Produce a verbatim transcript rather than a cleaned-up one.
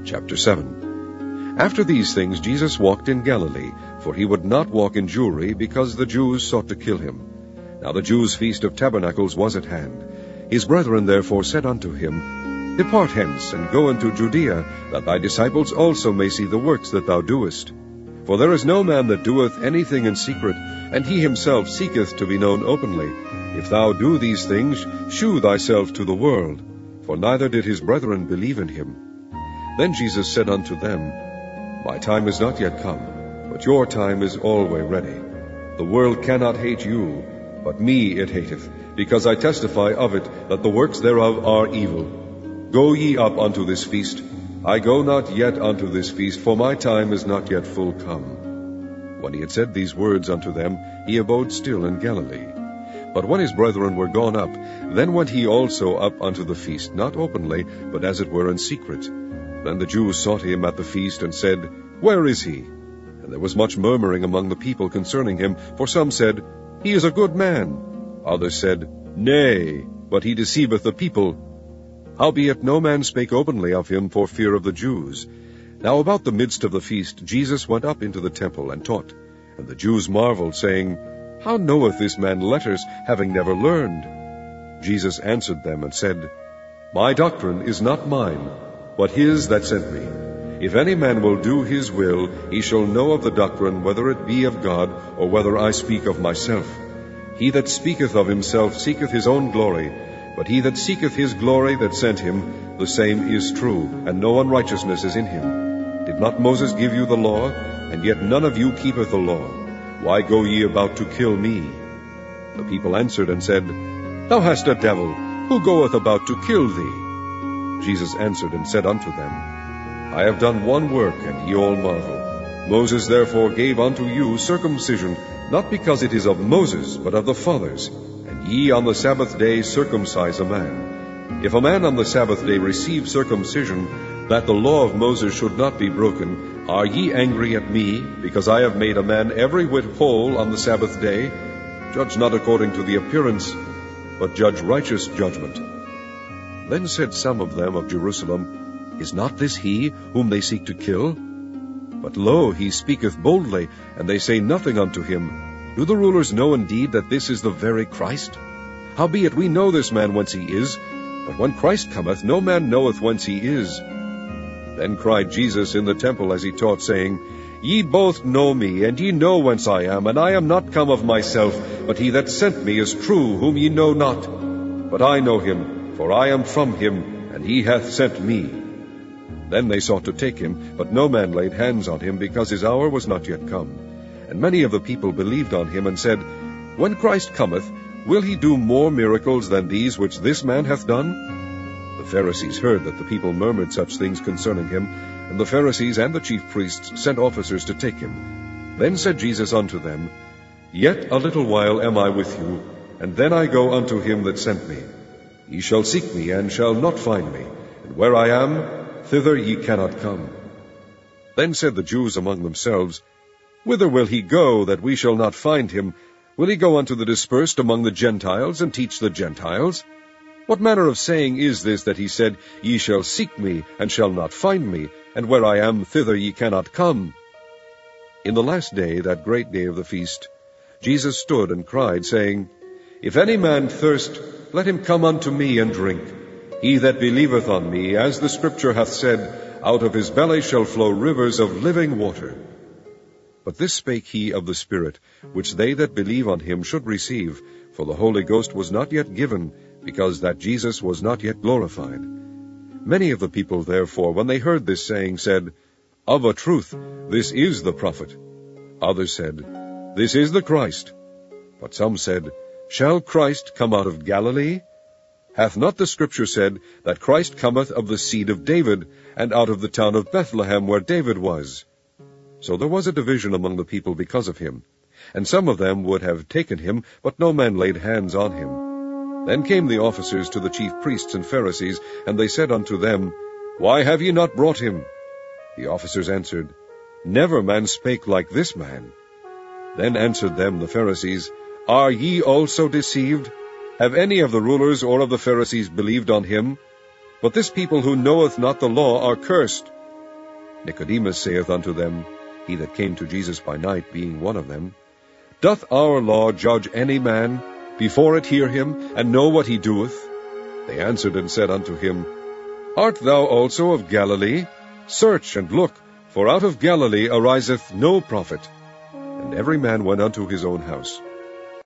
Chapter seven. After these things Jesus walked in Galilee, for he would not walk in Jewry, because the Jews sought to kill him. Now the Jews' feast of tabernacles was at hand. His brethren therefore said unto him, Depart hence, and go into Judea, that thy disciples also may see the works that thou doest. For there is no man that doeth anything in secret, and he himself seeketh to be known openly. If thou do these things, shew thyself to the world. For neither did his brethren believe in him. Then Jesus said unto them, My time is not yet come, but your time is always ready. The world cannot hate you, but me it hateth, because I testify of it, that the works thereof are evil. Go ye up unto this feast. I go not yet unto this feast, for my time is not yet full come. When he had said these words unto them, he abode still in Galilee. But when his brethren were gone up, then went he also up unto the feast, not openly, but as it were in secret. Then the Jews sought him at the feast, and said, Where is he? And there was much murmuring among the people concerning him, for some said, He is a good man. Others said, Nay, but he deceiveth the people. Howbeit no man spake openly of him for fear of the Jews. Now about the midst of the feast Jesus went up into the temple, and taught. And the Jews marveled, saying, How knoweth this man letters, having never learned? Jesus answered them, and said, My doctrine is not mine, but his that sent me. If any man will do his will, he shall know of the doctrine, whether it be of God, or whether I speak of myself. He that speaketh of himself seeketh his own glory, but he that seeketh his glory that sent him, the same is true, and no unrighteousness is in him. Did not Moses give you the law? And yet none of you keepeth the law. Why go ye about to kill me? The people answered and said, Thou hast a devil. Who goeth about to kill thee? Jesus answered and said unto them, I have done one work, and ye all marvel. Moses therefore gave unto you circumcision, not because it is of Moses, but of the fathers. And ye on the Sabbath day circumcise a man. If a man on the Sabbath day receive circumcision, that the law of Moses should not be broken, are ye angry at me, because I have made a man every whit whole on the Sabbath day? Judge not according to the appearance, but judge righteous judgment. Then said some of them of Jerusalem, Is not this he whom they seek to kill? But lo, he speaketh boldly, and they say nothing unto him. Do the rulers know indeed that this is the very Christ? Howbeit we know this man whence he is, but when Christ cometh, no man knoweth whence he is. Then cried Jesus in the temple as he taught, saying, Ye both know me, and ye know whence I am, and I am not come of myself, but he that sent me is true, whom ye know not. But I know him, for I am from him, and he hath sent me. Then they sought to take him, but no man laid hands on him, because his hour was not yet come. And many of the people believed on him, and said, When Christ cometh, will he do more miracles than these which this man hath done? The Pharisees heard that the people murmured such things concerning him, and the Pharisees and the chief priests sent officers to take him. Then said Jesus unto them, Yet a little while am I with you, and then I go unto him that sent me. Ye shall seek me, and shall not find me, and where I am, thither ye cannot come. Then said the Jews among themselves, Whither will he go, that we shall not find him? Will he go unto the dispersed among the Gentiles, and teach the Gentiles? What manner of saying is this, that he said, Ye shall seek me, and shall not find me, and where I am, thither ye cannot come? In the last day, that great day of the feast, Jesus stood and cried, saying, If any man thirst, let him come unto me and drink. He that believeth on me, as the Scripture hath said, out of his belly shall flow rivers of living water. But this spake he of the Spirit, which they that believe on him should receive, for the Holy Ghost was not yet given, because that Jesus was not yet glorified. Many of the people therefore, when they heard this saying, said, Of a truth, this is the prophet. Others said, This is the Christ. But some said, Shall Christ come out of Galilee? Hath not the Scripture said, that Christ cometh of the seed of David, and out of the town of Bethlehem, where David was? So there was a division among the people because of him. And some of them would have taken him, but no man laid hands on him. Then came the officers to the chief priests and Pharisees, and they said unto them, Why have ye not brought him? The officers answered, Never man spake like this man. Then answered them the Pharisees, Are ye also deceived? Have any of the rulers or of the Pharisees believed on him? But this people who knoweth not the law are cursed. Nicodemus saith unto them, he that came to Jesus by night, being one of them, Doth our law judge any man, before it hear him, and know what he doeth? They answered and said unto him, Art thou also of Galilee? Search and look, for out of Galilee ariseth no prophet. And every man went unto his own house.